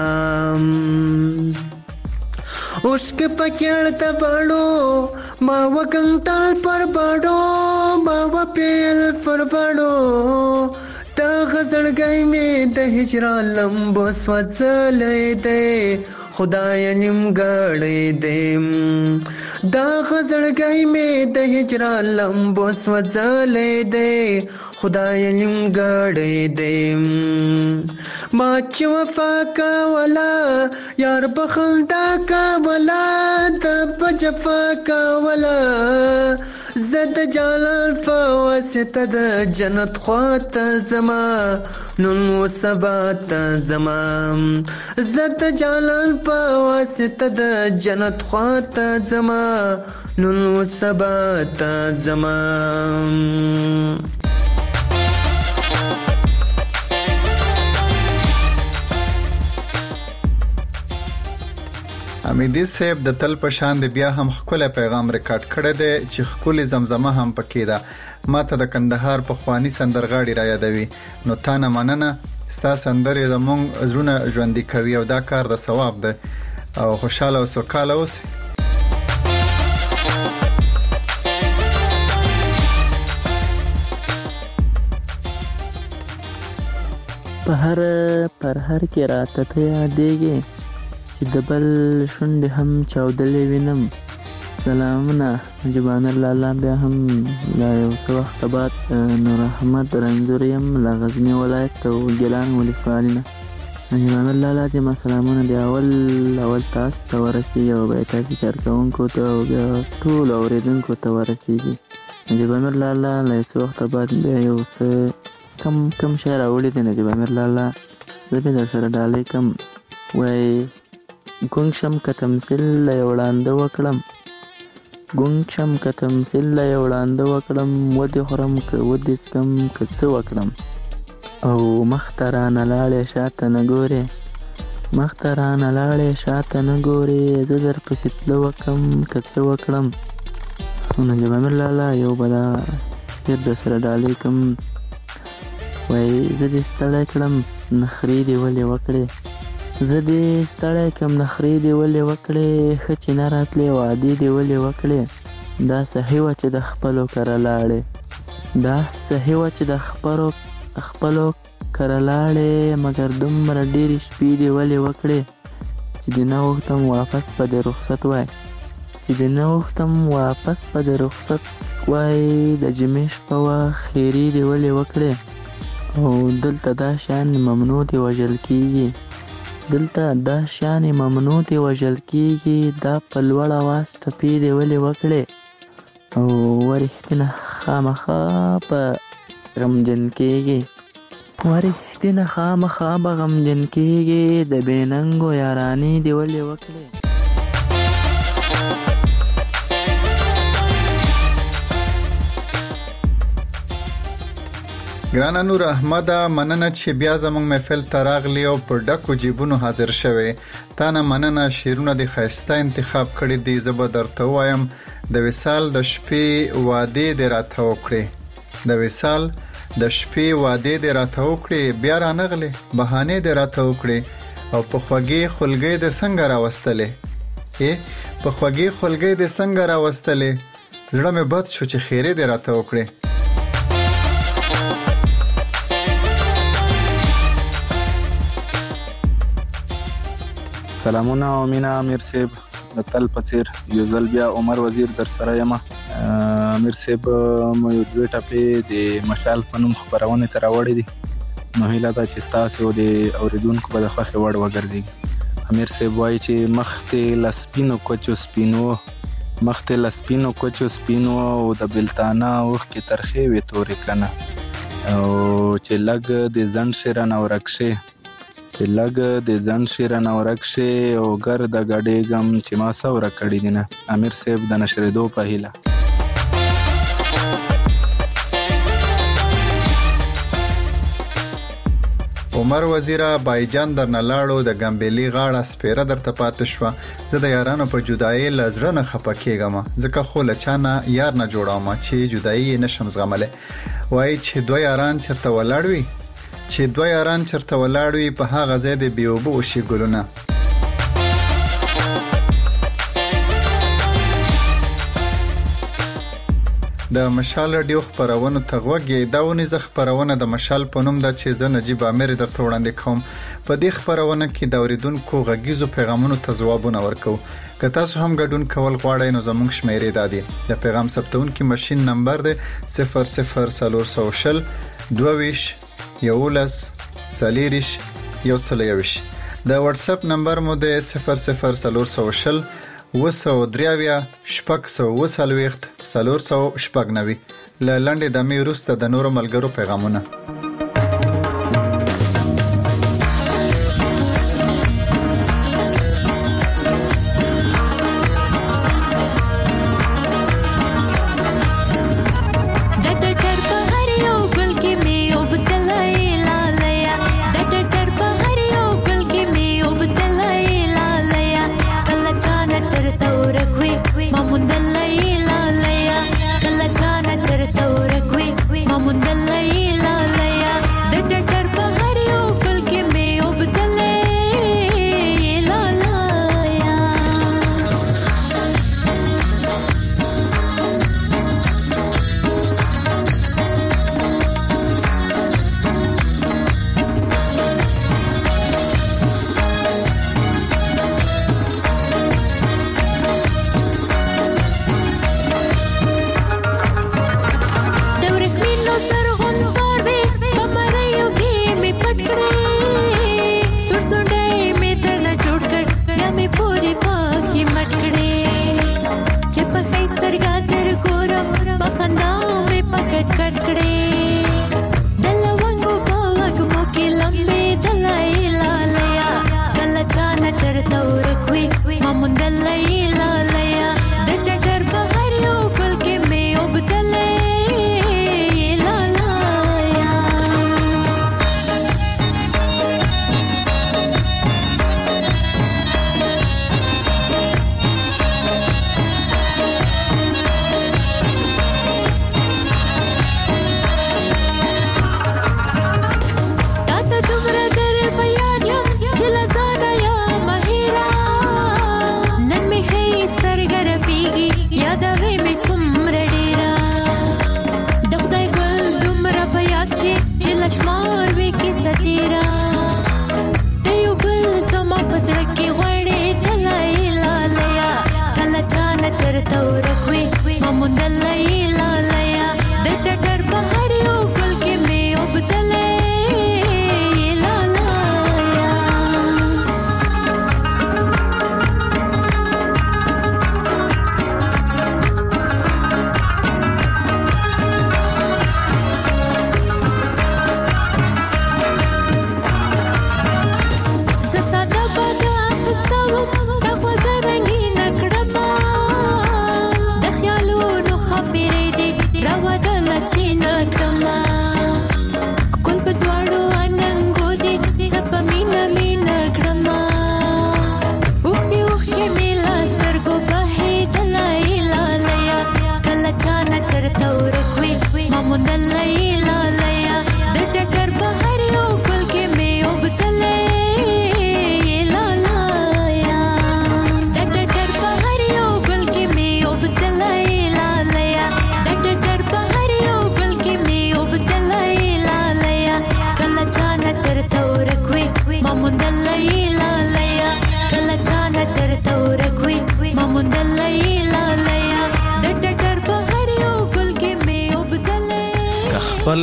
عشق پکړ ته بړو ما وکنتل پر بړو ما وپیل پر بړو تا غزړګای می د هجران لمبو سوځلې دې خدای نیم ګړې دې دا غزړګای می د هجران لمبو سوځلې دې خدای نیم ګړې دې ما چې وفا کولا یار بخندا کولا د بجفا کولا زد جلال فواسطه د جنت خواته زما نن و سبات زما زد جلال فواسطه د جنت خواته زما نن و سبات زما. امیدي صاحب د تل په شان دی بیا هم خپل پیغام ریکارډ کړی دی چې خپل زمزمه هم پکې ده. ماته د کندهار په خواني سندرغاړي را یادوي. نو تا نه مننه ستا سندرې زموږ زړونه ژوندي کوي او دا کار د ثواب ده او خوشاله او سوکاله اوسئ. په هر پر هر کې راته ته یادېږي چې د بل شونډې هم چاودلې وینم. سلامونه نجیب لالا بیا هم لا یو څه وخته بعد نور احمد رنځور یم له غزني ولایت او ګیلان ولسوالۍ نه. نجیب لالا چې ما سلامونه د اول اول تاسو ته ورسېږي او بیا تاسو کارکوونکو ته او بیا ټولو اورېدونکو ته ورسېږي. نجیب لالا له یو څه وخته بعد بیا یو څه کم کم شی راوړی دی. نجیب لالا زه بیا در سره ډالۍ کم. وایي ګونګ شم که تمثیل له یو وړانده وکړم ګونګ شم که تمثیل له یو وړانده وکړم ودې خورم که ودې څکم که څه وکړم او مخ ته رانه لاړې شاته نه ګورې مخ ته رانه لاړې شاته نه ګورې زه در پسې تله وکړم که څه وکړم. نجیب امیر لالا یو به دا ډېر در سره ډالۍ کم. وایي زه دې ستړی کړم نخرې دې ولې وکړې زه دې ستړی کړم نخرې دې ولې وکړې ښه چې نه راتلې وعدې دې ولې وکړې دا صحیح وه چې د خپلو کره لاړې دا صحیح وه چې د خپلو خپلو کره لاړې مګر دومره ډېرې شپې دې ولې وکړې چې دې نه غوښتم واپس په دې رخصت وای چې دې نه غوښتم واپس په دې رخصت وای د جمعې شپه وه خیرې دې ولې وکړې او دلته دا شیان ممنوع دي وژل کېږي دلته دا شیان ممنوع دي وژل کېږي دا په لوړ اواز ټپې دې ولې وکړې او ورښتینه خامخا په غمجن کېږي ورښتینه خامخا به غمجن کېږي د بې ننګو یارانې دې ولې وکړې. ګرانه نور احمد مننه چې بیا زموږ محفل ته راغلی او په ډکو جیبونو حاضر شوی. تا نه مننه شعرونه د ښایسته انتخاب کړي دي. زه به درته ووایم د وصال د شپې وعدې دې راته وکړې د وصال د شپې واده دې راته وکړې بیا رانغلې بهانه دې راته وکړې او په خوږې خلګې دې څنګه راوستلې ای په خوږې خلګې دې څنګه راوستلې زړه مې بد شو چې خیره دې راته وکړې. سلامونه او مینا امیر صاحب د تل په څیر یو ځل بیا عمر وزیر در سره یم. امیر صاحب مو یو دوه ټپې د مشال په نوم خبرونه تر وړې دي نو هیله ده چې تاسو د اوریدونکو په خوښه وړ وګرځي. امیر صاحب وایي چې مخته لسپینو کوچو سپینو مخته لسپینو کوچو سپینو او د بلتانا وخ کې ترخې وې تورې کنه او چې لګ د ځن شیرن او رکشه چې لګ د ځن شیرن او رکشه او ګر د غړې غم چې ما سوره کړی دینه. امیر صاحب د نشریدو په هیله. عمر وزیره بایجان در نلاړو د ګمبلی غاړه سپیره درته پاتې شو. زه د یارانو په جدایي لزړه نه خپکیږم ځکه خو لچانه یار نه جوړاوم چې جدایي نشم زغمله. وای چې دوه یاران چرته ولاړوي چې دوه یاران چرته ولاړوي په هغه ځای د بیوبو شي ګلونه. د مشال رادیو خبرونه تغوږی داونی ز خبرونه د مشال په نوم د چې زه نجیب امیر درته وړاندې کوم. په دې خبرونه کې د اوریدونکو غږیزو پیغامونو ته ځوابونه ورکو. که تاسو هم ګډون کول غواړئ نو زموږ شمیرې دادي د پیغام ثبتونکو ماشين نمبر دی صفر صفر صفر صفر دوه یولس سلیریش یو سلیوش. د واتس اپ نمبر مو دی صفر صفر صفر صفر وسو دریاویا شپږ سو وسلويخت سلور سو شپږ نوي. ل لنډې د مې وروسته د نورو ملګرو پیغامونه.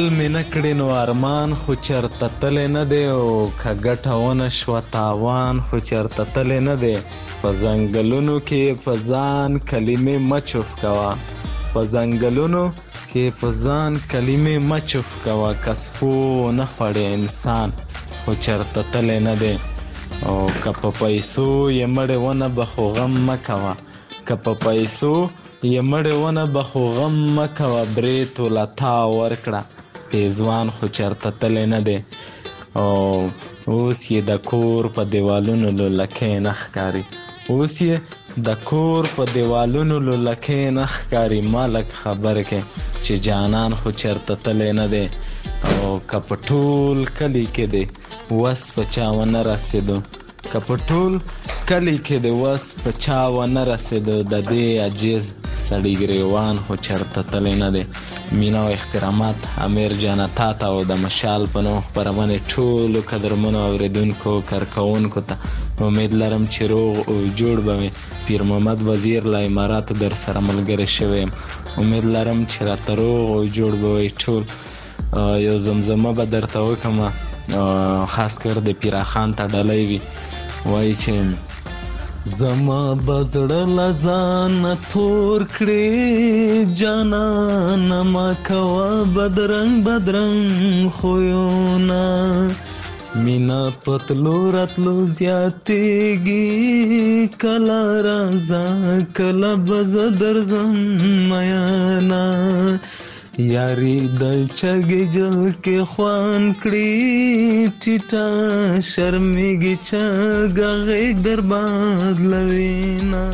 مې نه کړې نو ارمان خو چېرته تللی نه دی او که ګټه ونه شوه تاوان خو چېرته تللی نه دی په ځنګلونو کې په ځان کلمې مه چوف کوه په ځنګلونو کې په ځان کلمې مه چوف کوه که سپو نه خوړې انسان خو چېرته تللی نه دی او که په پیسو یې مړې ونه به خو غم مه کوه که په پیسو یې مړې ونه به خو غم مه کوه برې توله تا ورکړه پیزوان خو چېرته تللی نه دی او اوس یې د کور په دیوالونو لولکۍ نه ښکاري اوس یې د کور په دیوالونو لولکۍ نه ښکاري ما لږ خبر کې چې جانان خو چېرته تللی نه دی او که په ټول کلي کې دی وس په چا ونه رسېدو که په ټول کلی کې د وس په چا ونه رسېدو د دې عجیز سړي ګریوان خو چېرته تللی نه دی مینه او احترامات امیر جانه تا ته او د مشال په نوم خپرونې ټولو قدرمنو اورېدونکو کارکوونکو ته امید لرم چې روغ او جوړ به مې پیر محمد وزیر له اماراتو در سره ملګری شوی یم امید لرم چې راته روغ او جوړ به وئ ټول یو زمزمه به درته وکړم خاص کر د پیرا خان ته ډلی وي وایي چې زما بزړه لزانه تور کړې جانانه ما کوه بدرنګ بدرنګ خویونه مینا پتلو راتلو زیاتېږي کله راځه کله به زه درځم میانه یاری د چګې جل کې خوان کړي ټیټه شرمېږي چګه غېږ در بدلوینه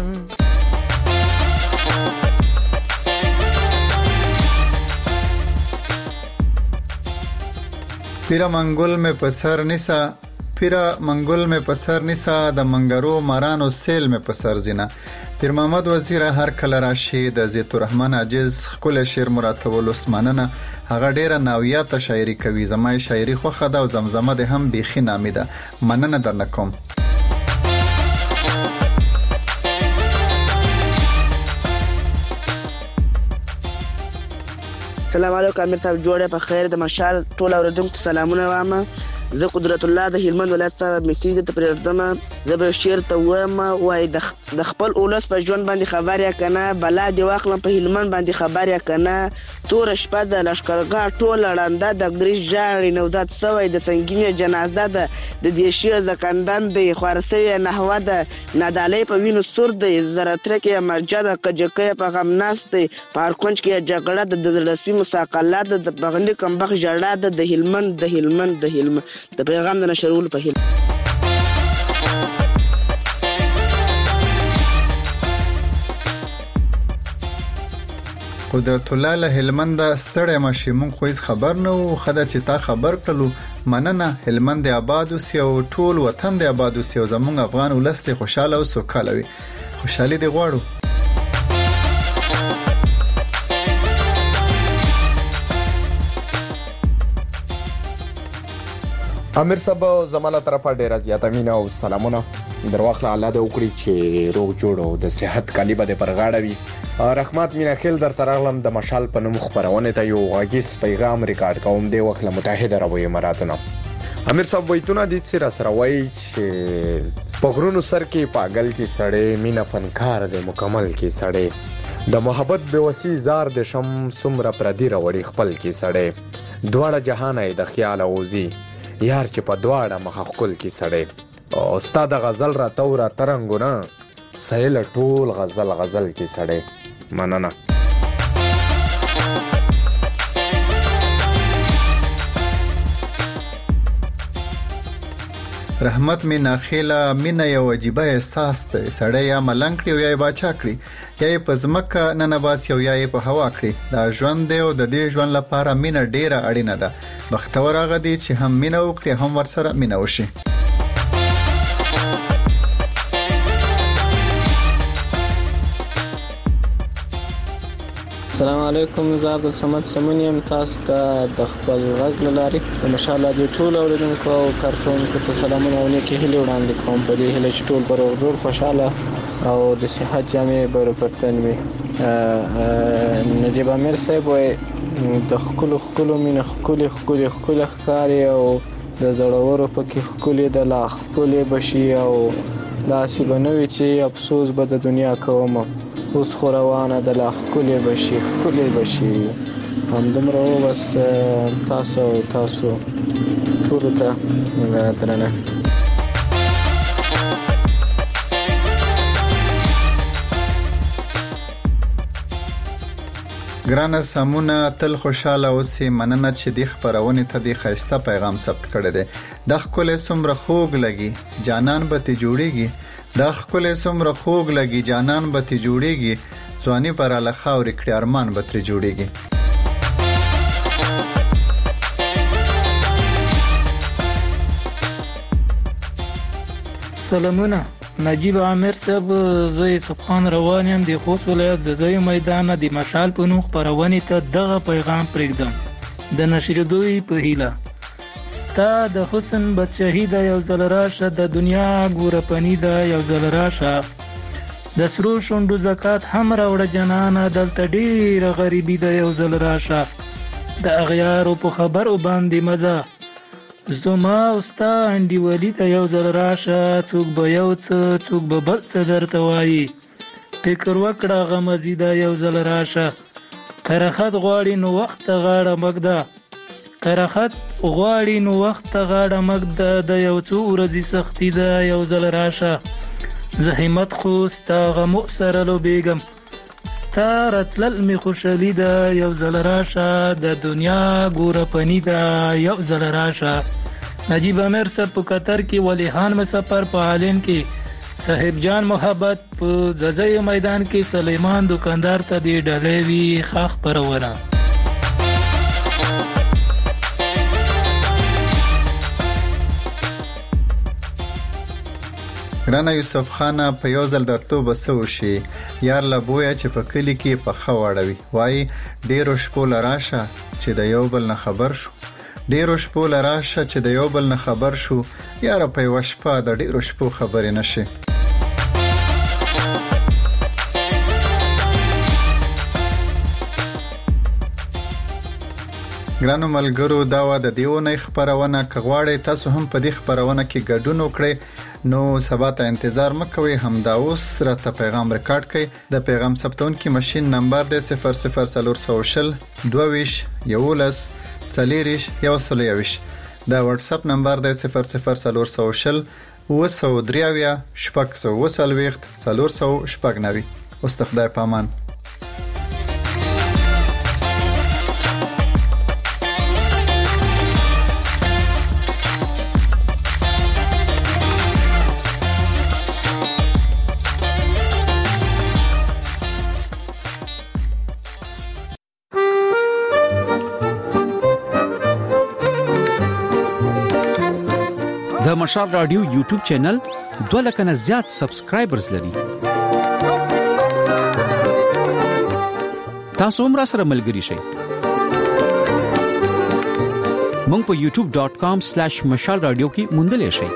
پیرا منګل مې په سر نیسه پیرا منګل مې په سر نیسه د منګرو مارانو سیل مې په سر زینه پیر محمد وزیر هر کله راشي د زیت الرحمن عاجز ښکلی شعر مراته ولوست مننه هغه ډیره ناویاته شاعري کوي زما یې شاعري خوښه ده او زمزمه د هم بیخي نامي ده مننه درنه کوم السلام علیکم امیر صاحب جوړه په خیر د مشال ټول اوریدونکو سلامونه وامه زه قدرت الله د هلمند ولایت څخه میسیج ته پرېږدم زه به شعر ته وایم وایي د خپل اولس په ژوند باندې خبر یا کنه بلا دې واخلم په هلمند باندې خبر یا کنه توره شپه د لښکرګاه ټوله ړنده د انګریز ژاړي نوزاد سوی د سنګینې جنازه ده د دیشي زکندن دی خوار سوی نحوه ده نادالۍ په وینو سور دی زرتره کې مرجه ده کجکی په غم ناست دی په هر کونج کې جګړه ده د زړسوي مساقله ده د بغلي کمبخ ژړا ده د هلمند د هلمند د هلمند د پیغام د نشرولو په هیله قدرت الله له هلمند ستړی مشي مونږ خو هیڅ خبر نه وو خدا چې تا خبر کړلو مننه هلمند آباد اوسي او ټول وطن د آباد اوسي او زمونږ افغان ولس ته خوشاله او سوکاله وي خوشحالي دی غواړو امیر صاحب زماله طرفه ډیره زیاته مینه او سلامونه درواخله الله دې وکړي چې روغ جوړ او د صحت کالی به دې پر غاړه وي رحمت مینا خیل در ترغلم د مشال په نوم خبرونه ته یو غږیز پیغام ریکارډ کوم دی وکړه متحده عربی اماراتونه امیر صاحب وایتونه دې سره سره وایي چې پغرونو سر کې پاگل کې سړې مینا فنکار دې مکمل کې سړې د محبت بوسی زار د شم سمره پردي راوړي خپل کې سړې دواړه جهان یې د خیال اوزي یار چې په دواړه مخ خپل کې سړې او استاد غزل را تورا ترنګونه سهیل ټول غزل غزل کې سړې مننه رحمت می ناخیله مینه یو عجیبه احساس دی سړی یا ملنګ کړي او یا یې باچا کړي یا یې په ځمکه ننباسي او یا یې په هوا کړي دا ژوند دی او د دې ژوند لپاره مینه ډیره اړینه ده بختور هغه دی چې هم مینه وکړي هم ورسره مینه وشي السلام علیکم زه عبدالصمد سمون یم تاسو ته د خپل غږ له لارې د مشال رادیو ټول اوریدونکو او کارکوونکو ته سلامونه او نیکې هیلې وړاندې کوم په دې هیله چې ټول به روغ جوړ خوشحاله او د صحت جامې به ورپرتن وي نجیب امیر صاحب وایي د خپل خپل مين خپل خپل خپل ښکاری او د زړورو پکې خپل د لا خپل بشي او داسې بنوي چې افسوس به د دنیا کوم اوس خو روانه د لا خپل بشي خپل بشي همدمره بس تاسو تاسو ټول ته درنښت. ګرانه سمونه تل خوشاله اوسې. مننه چې د خبرونه ته د خیسته پیغام ثبت کړی دی. د خپل سمره خوګ لګي جانان به ته جوړيږي، د خپل سمره خوګ لګي جانان به ته جوړيږي، ځواني پر له خاورې کړي ارمان به تر جوړيږي. سلامونه نجیب عامر صاحب، زه یوسف خان روان یم د خوست ولایت ززای میدان د مشال په نوم خبرونه ته دغه پیغام پرېږدم د نشریدوی په هیله. ستا د حسن بچهی د یو ځل راشه، د دنیا ګوره پنی د یو ځل راشه، د سرو شوندو زکات هم راوړه جنانه، دلته ډیره غریبی د یو ځل راشه، د اغیارو په خبر باندې مزه، زما استا انډي ولی ته یو ځل راشه، څوک به یو څه څوک به بل څه درته وایي، فکر وکړه غمزي د یو ځل راشه، کرخت غواړي نو وخت غاړه مګده، کرخت غواړي نو وخت غاړه مګده، د یو څو ورځې سختي د یو ځل راشه، زحمت خو ستا غمو سره لوبېږم، ستا راتلل می خوشحالي د یو ځل راشه، د دنیا ګوره پنی د یو ځل راشه. نجیب عامر صاحب په قطر کې، ولیحان مسافر په عالم کې، صاحب جان محبت په ززای میدان کې، سلیمان دکاندار ته دی ډلې وی خاخ پرونه. ګرانه یوسف خان په یو ځل دتلو بسو شي یار لبویا چې په کلی کې په خواړوي، وای ډیرو شپو لراشه چې د یو بل نه خبر شو، ډیرو شپو لراشه چې د یو بل نه خبر شو، یار په یو شپه د ډیرو شپو خبرې نشي. ګرانو ملګرو دا و د دیونه خبرونه کغواړی تاسو هم په دې خبرونه کې ګډون وکړئ نو سبا ته انتظار مکوئ. همدا اوس راته پیغام ریکارډ کړئ. د پیغام ثبتون کې ماشين نمبر دی صفر صفر صفر صفر دویش یولس سلیریش یو سلیویش. دا واتس اپ نمبر دی صفر صفر صفر صفر وسو دریاویا شپږ سو وسلويخت صفر سو شپږ نوي. اوس ته خدای پامان. د مشال رادیو یوټیوب چینل دوه لک نه زیات سبسکرایبرز لري. تاسو هم را سره ملګري شئ. مونږ په یوټیوب ډاٹ کام سلیش مشال رادیو کې موندلې شئ.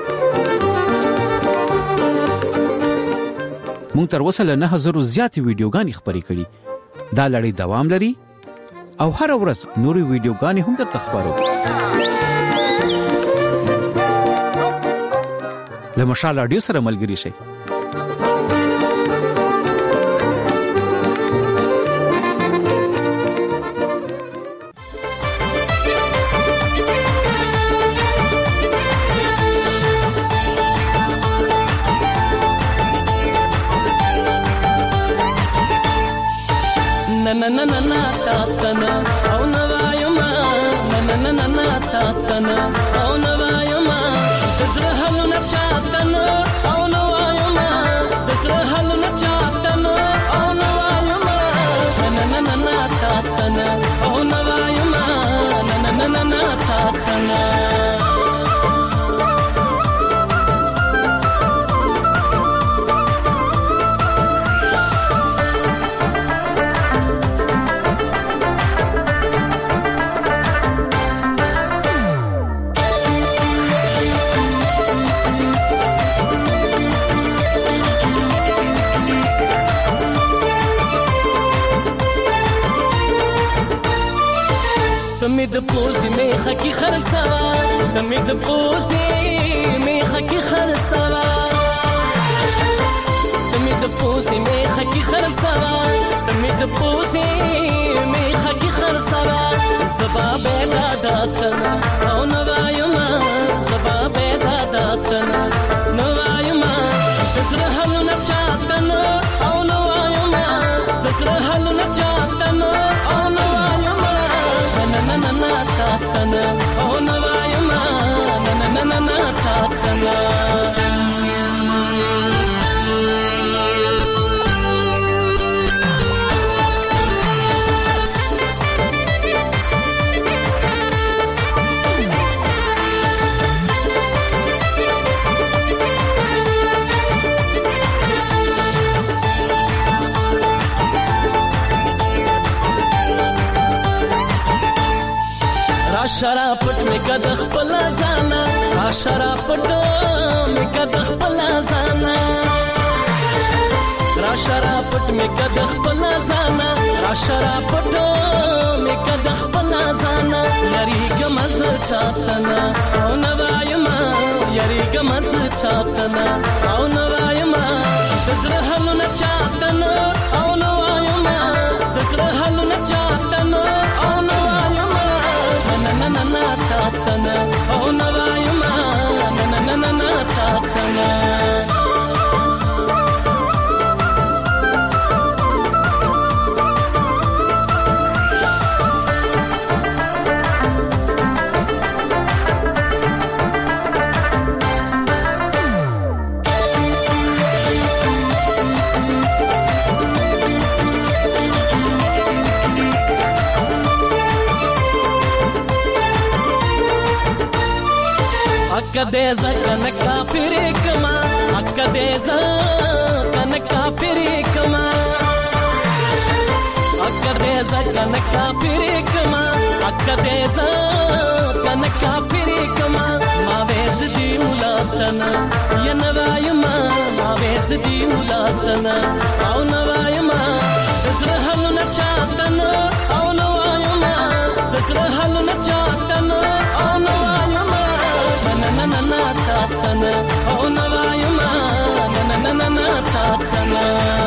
مونږ تر اوسه له نه هزار زیات ویډیوګانې خبرې کړې. دا لړۍ دوام لري او هر ورځ نوري ویډیوګانې هم درته خبرو. له مشال رادیو سره ملګري شئ. na na na na ta ta na au na vayuma na na na na ta ta na au na vayuma zrahalu na cha ta na au na vayuma zrahalu na cha ta na au na vayuma na na na na ta ta na au na vayuma na na na na ta ta na تمې د پوزې میخه کې خرڅوه تمې د پوزې میخه کې خرڅوه تمې د پوزې میخه کې خرڅوه تمې د پوزې میخه کې خرڅوه زبا به دادا تنه او نو وایما زبا به دادا تنه نو وایما زړه حل نه چاتنه او نو وایما زړه حل نه چاتنه او نو وایما نن نن نن تاتنه او نو وایما نن نن نن تاتنه شراپټ می کد خپل ځانا شراپټ می کد خپل ځانا را شراپټ می کد خپل ځانا را شراپټ می کد خپل ځانا یری ګمز چاتنا او نوایما یری ګمز چاتنا او نوایما دزره حل نه چاتنا او نوایما دزره حل نه چاتنا او نوایما نننننا تاتنا او نوایما نننننا تاتنا Akadeza kanaka pirikama Akadeza kanaka pirikama Akadeza kanaka pirikama Akadeza kanaka pirikama Ma vezdi ulatana Ya navayama Ma vezdi ulatana Au navayama Dazra halu na chatana Au navayama Dazra halu na chatana Au navayama نننننا تاتنا او نوایما نننننا تاتنا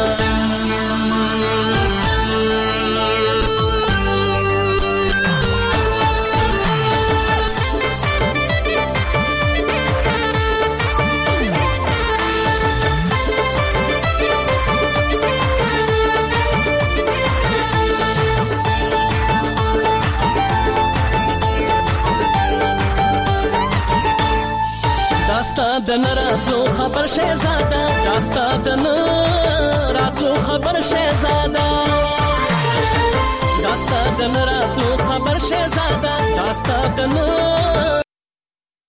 داستا د نراتلو خبر شهزاده داستا د نراتلو خبر شهزاده داستا د نراتلو خبر شهزاده داستا د